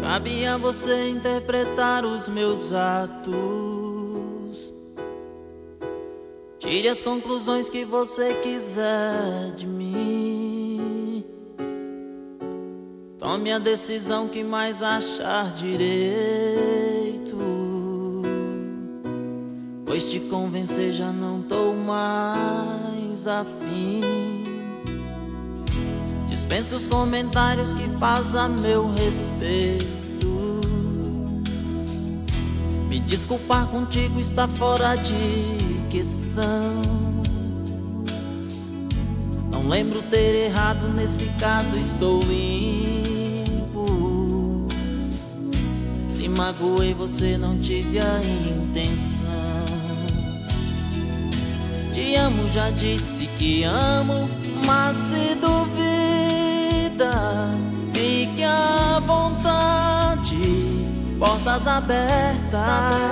Cabe a você interpretar os meus atos. Tire as conclusões que você quiser de mim. Tome a decisão que mais achar direito, pois te convencer já não tô mais afim. Dispensa os comentários que faz a meu respeito. Me desculpar contigo está fora de questão. Não lembro ter errado, nesse caso estou limpo. Se magoei, você não tive a intenção. Te amo, já disse que amo, mas se duvida, fique à vontade, portas abertas.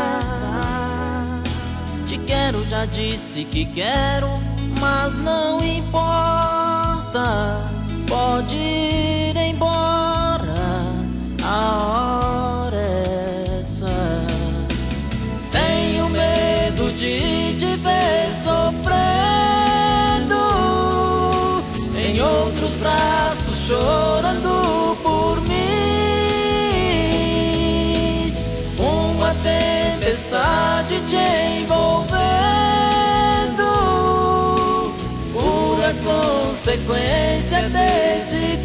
Te quero, já disse que quero, mas não importa, pode ir embora, a hora é essa. Tenho medo de te ver sofrendo, em outros braços chorando por mim. Uma tempestade te envolvendo, pura consequência desse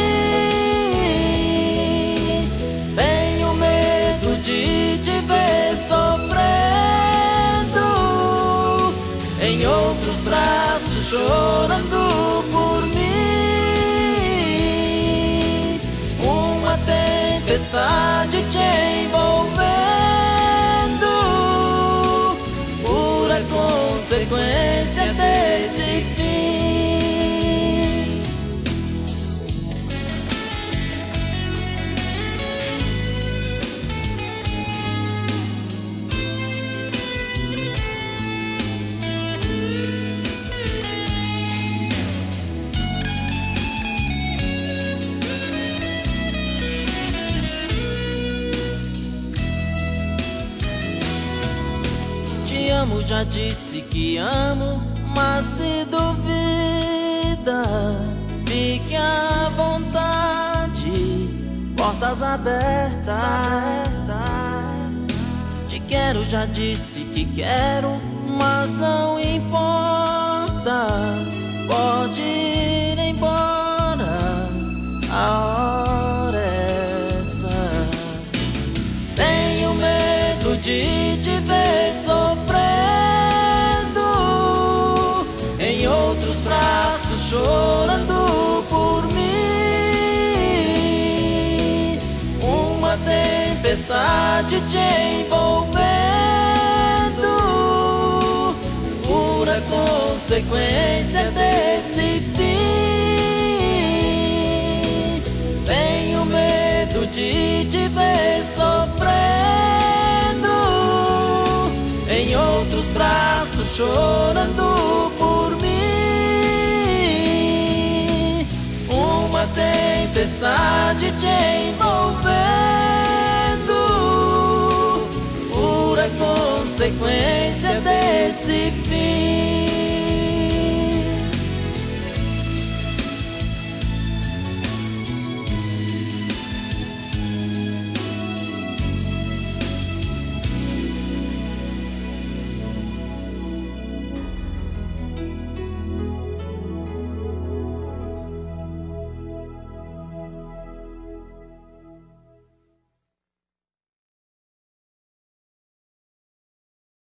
fim. Tenho medo de te ver sofrendo, em outros braços chorando por mim. Uma tempestade te envolvendo, pura consequência desse fim. Te amo, já disse que amo, mas se duvida, fique à vontade, portas abertas. Te quero, já disse que quero, mas não importa, pode ir embora, a hora é essa. Tenho medo de te ver sofrendo, em outros braços chorando por mim. Uma tempestade te envolvendo, pura consequência desse fim. Tenho medo de te ver sofrendo, em outros braços chorando por mim. Uma tempestade te envolvendo, pura consequência desse